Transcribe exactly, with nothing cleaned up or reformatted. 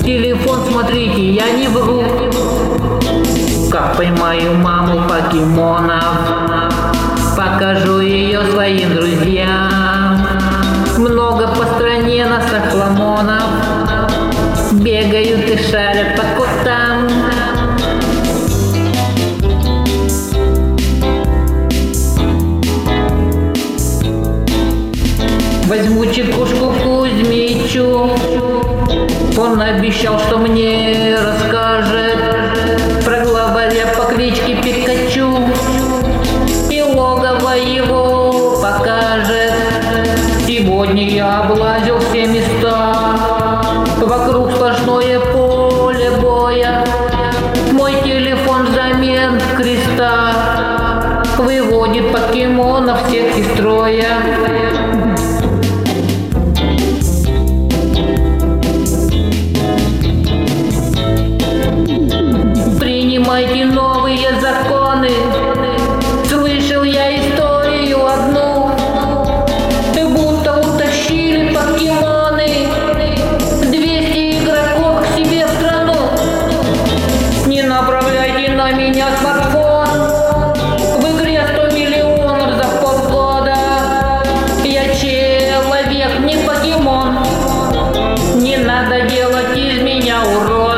Телефон, смотрите, я не вру. Как поймаю маму покемонов, покажу ее своим друзьям. Много по стране нас охламонов бегают и шарят по кустам. Возьму чекушку Кузьмичу, он обещал, что мне расскажет про главаря по кличке Пикачу и логово его покажет. Сегодня я облазил все места, вокруг сплошное поле боя. Мой телефон взамен креста выводит покемонов всех из строя. Принимайте новые законы. Слышал я историю одну, будто утащили покемоны двести игроков к себе в страну. Не направляйте на меня смартфон, в игре сто миллионов за полгода. Я человек, не покемон, не надо делать из меня урод.